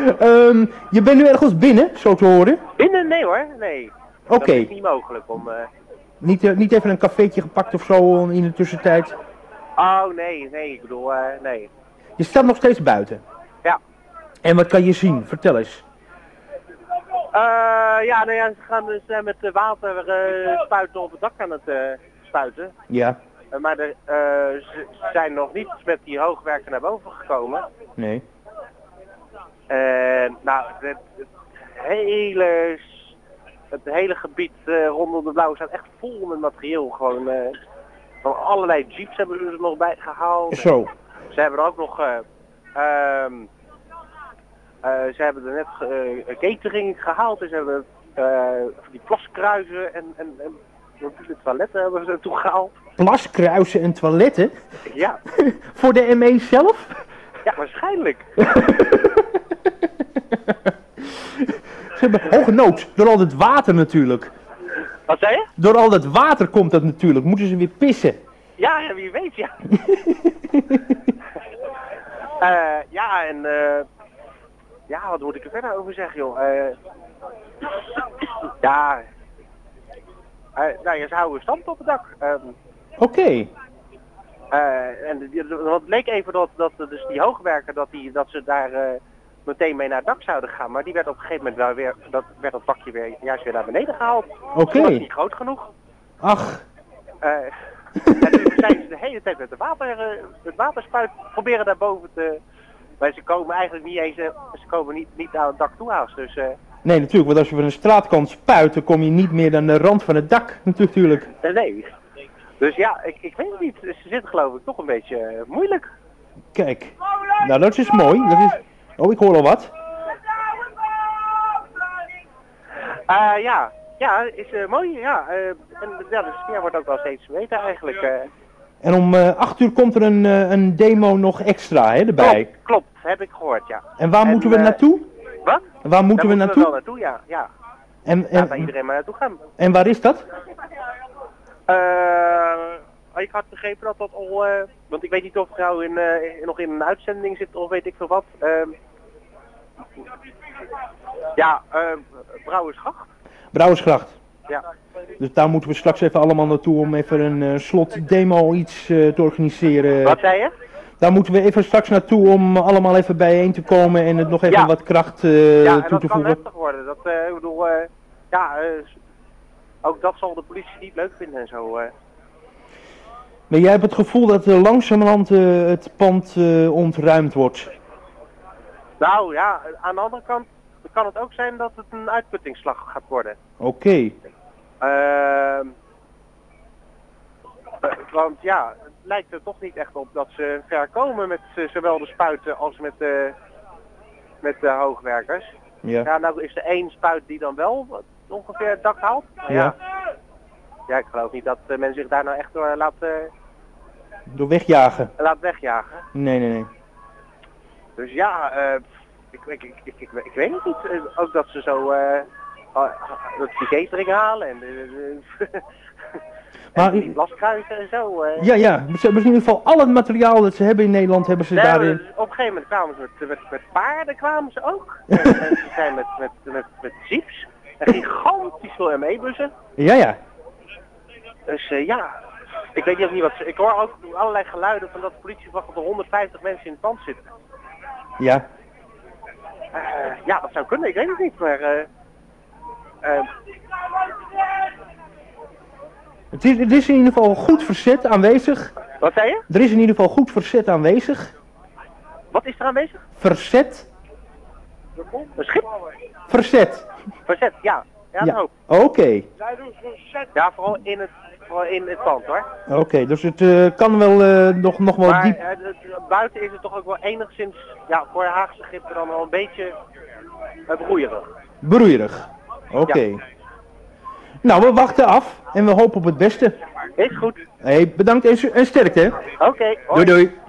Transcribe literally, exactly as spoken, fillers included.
um, je bent nu ergens binnen, zo te horen? Binnen? Nee hoor, nee. Oké. Okay. Dat is niet mogelijk om... Uh... Niet, uh, niet even een cafeetje gepakt of zo in de tussentijd? Oh nee, nee, ik bedoel, uh, nee. Je staat nog steeds buiten? Ja. En wat kan je zien? Vertel eens. Uh, ja, nou ja, ze gaan dus uh, met water uh, spuiten op het dak aan het uh, spuiten. Ja. Uh, maar er, uh, ze zijn nog niet met die hoogwerken naar boven gekomen. Nee. En uh, nou, het, het hele... Het hele gebied uh, rondom de Blauwe staat echt vol met materieel. Gewoon uh, van allerlei jeeps hebben ze er nog bij gehaald. Zo. Ze hebben er ook nog... Uh, um, uh, ze hebben er net uh, catering gehaald. En ze hebben uh, die plaskruizen en, en, en de toiletten hebben ze naartoe gehaald. Plaskruizen en toiletten? Ja. Voor de M E zelf? Ja, waarschijnlijk. Ze hebben hoge nood, door al het water natuurlijk. Wat zei je? Door al dat water komt dat natuurlijk, moeten ze weer pissen. Ja, ja wie weet, ja. uh, ja, en uh, ja, wat moet ik er verder over zeggen, joh? Uh, ja, uh, nou, ja, ze houden stand op het dak. Um, Oké. Okay. Uh, en het leek even dat, dat dus die hoogwerker, dat, die, dat ze daar... Uh, meteen mee naar het dak zouden gaan, maar die werd op een gegeven moment wel weer, dat werd dat bakje weer juist weer naar beneden gehaald. Oké. Okay. Dat was niet groot genoeg. Ach. Uh, en nu zijn ze de hele tijd met de water, uh, het waterspuit proberen daarboven te, maar ze komen eigenlijk niet eens, uh, ze komen niet, niet aan het dak toe haast, dus... Uh, nee, natuurlijk, want als je van een straat kan spuiten, kom je niet meer aan de rand van het dak, natuurlijk. Uh, nee. Dus ja, ik, ik weet het niet, ze zitten geloof ik toch een beetje uh, moeilijk. Kijk, nou dat is mooi, dat is... Oh, ik hoor al wat. Uh, ja, ja, is uh, mooi, ja. Uh, en ja, de sfeer wordt ook wel steeds beter eigenlijk. Uh. En om uh, acht uur komt er een, uh, een demo nog extra, hè, erbij? Klopt, klopt, heb ik gehoord, ja. En waar en, moeten we uh, naartoe? Wat? Waar moeten Daar we moeten naartoe? we wel naartoe, ja. ja. En, en, Laat waar iedereen maar naartoe gaan. En waar is dat? Uh, ik had begrepen dat dat al, uh, want ik weet niet of vrouw in, uh, nog in een uitzending zit of weet ik veel wat. Uh, ja, uh, Brouwersgracht. Brouwersgracht. Ja. Dus daar moeten we straks even allemaal naartoe om even een uh, slot demo iets uh, te organiseren. Wat zei je? Daar moeten we even straks naartoe om allemaal even bijeen te komen en het nog even ja. wat kracht uh, ja, toe te voegen. Ja, dat kan heftig worden. Dat, uh, ik bedoel, uh, ja, uh, ook dat zal de politie niet leuk vinden en zo. Uh. Maar jij hebt het gevoel dat uh, langzamerhand uh, het pand uh, ontruimd wordt? Nou ja, aan de andere kant kan het ook zijn dat het een uitputtingsslag gaat worden. Oké. Okay. Uh, uh, want ja, het lijkt er toch niet echt op dat ze ver komen met uh, zowel de spuiten als met de, met de hoogwerkers. Ja. Ja, nou is er één spuit die dan wel ongeveer het dak haalt. Maar ja. ja. Ja, ik geloof niet dat uh, men zich daar nou echt door laat... Uh, door wegjagen? Laat wegjagen. Nee, nee, nee. Dus ja, uh, ik, ik, ik, ik, ik, ik weet het niet. Uh, ook dat ze zo... Uh, uh, dat ze die catering halen en... Uh, maar, en die blaskruisen en zo. Uh. Ja, ja. Ze hebben in ieder geval al het materiaal dat ze hebben in Nederland, hebben ze nee, daarin... Dus op een gegeven moment kwamen ze met, met, met paarden kwamen ze ook. en, en ze zijn met, met, met, met jeeps. En gigantisch veel M E-bussen. Ja, ja. Dus uh, ja, ik weet ook niet wat ze... Ik hoor ook allerlei geluiden van dat de politie wacht dat er honderdvijftig mensen in het pand zitten. Ja. Uh, ja, dat zou kunnen, ik weet het niet, maar... Uh, uh... Het, is, het is in ieder geval goed verzet aanwezig. Wat zei je? Er is in ieder geval goed verzet aanwezig. Wat is er aanwezig? Verzet. Een schip? Verzet. Verzet, ja. Ja, ja. Oké. Okay. Ja, vooral in het, vooral in het pand hoor. Oké, okay, dus het uh, kan wel uh, nog, nog wel maar, diep... Maar uh, buiten is het toch ook wel enigszins, ja, voor Haagse grippen dan wel een beetje uh, broeierig. Broeierig, oké. Okay. Ja. Nou, we wachten af en we hopen op het beste. Is goed. Hey, bedankt en, en sterkte. Oké. Okay, doei doei.